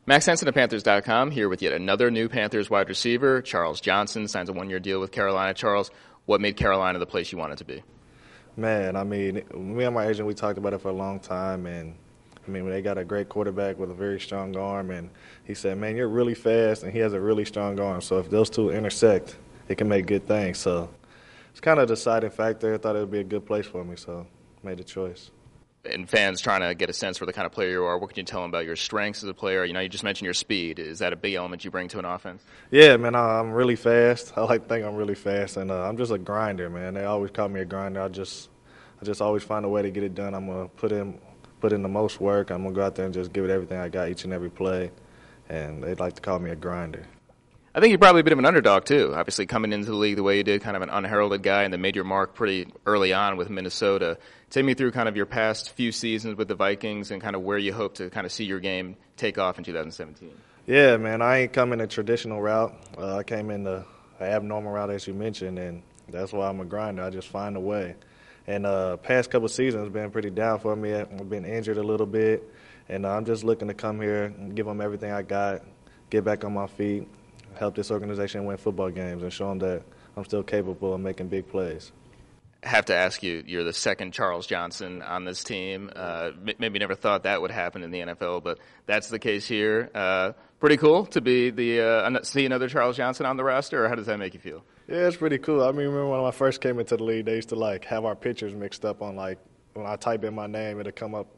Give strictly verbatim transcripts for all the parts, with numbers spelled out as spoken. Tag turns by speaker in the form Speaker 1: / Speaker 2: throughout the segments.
Speaker 1: Max Henson of Panthers dot com here with yet another new Panthers wide receiver. Charles Johnson signs a one-year deal with Carolina. Charles, what made Carolina the place you wanted to be?
Speaker 2: Man, I mean, me and my agent, we talked about it for a long time, and I mean, they got a great quarterback with a very strong arm, and he said, man, you're really fast, and he has a really strong arm, so if those two intersect, it can make good things. So it's kind of a deciding factor. I thought it would be a good place for me, so made the choice.
Speaker 1: And fans trying to get a sense for the kind of player you are, what can you tell them about your strengths as a player? You know, you just mentioned your speed. Is that a big element you bring to an offense?
Speaker 2: Yeah, man, I'm really fast. I like to think I'm really fast, and uh, I'm just a grinder, man. They always call me a grinder. I just, I just always find a way to get it done. I'm gonna put in, put in the most work. I'm gonna go out there and just give it everything I got each and every play, and they'd like to call me a grinder.
Speaker 1: I think you're probably a bit of an underdog, too. Obviously, coming into the league the way you did, kind of an unheralded guy, and then made your mark pretty early on with Minnesota. Take me through kind of your past few seasons with the Vikings and kind of where you hope to kind of see your game take off in two thousand seventeen.
Speaker 2: Yeah, man, I ain't coming a traditional route. Uh, I came in the abnormal route, as you mentioned, and that's why I'm a grinder. I just find a way. And uh, past couple seasons have been pretty down for me. I've been injured a little bit, and uh, I'm just looking to come here and give them everything I got, get back on my feet, help this organization win football games, and show them that I'm still capable of making big plays.
Speaker 1: I have to ask you, you're the second Charles Johnson on this team. Uh, maybe never thought that would happen in the N F L, but that's the case here. Uh, pretty cool to be the uh, see another Charles Johnson on the roster, or how does that make you feel?
Speaker 2: Yeah, it's pretty cool. I mean, remember when I first came into the league, they used to like have our pictures mixed up on like when I type in my name, it'll come up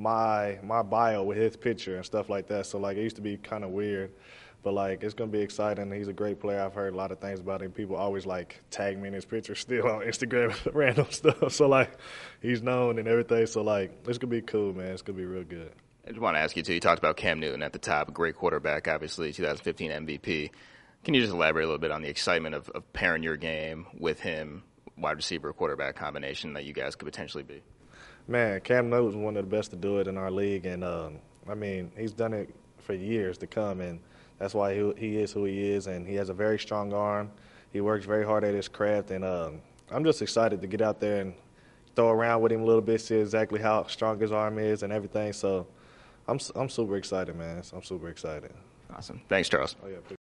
Speaker 2: my my bio with his picture and stuff like that. So like it used to be kind of weird. But, like, it's going to be exciting. He's a great player. I've heard a lot of things about him. People always, like, tag me in his picture still on Instagram, random stuff. So, like, he's known and everything. So, like, it's going to be cool, man. It's going to be real good.
Speaker 1: I just want to ask you, too, you talked about Cam Newton at the top, a great quarterback, obviously, twenty fifteen M V P. Can you just elaborate a little bit on the excitement of, of pairing your game with him, wide receiver, quarterback combination that you guys could potentially be?
Speaker 2: Man, Cam Newton's one of the best to do it in our league. And, um, I mean, he's done it for years to come. And that's why he, he is who he is, and he has a very strong arm. He works very hard at his craft, and um, I'm just excited to get out there and throw around with him a little bit, see exactly how strong his arm is and everything. So I'm I'm super excited, man. I'm super excited.
Speaker 1: Awesome. Thanks, Charles.
Speaker 2: Oh, yeah.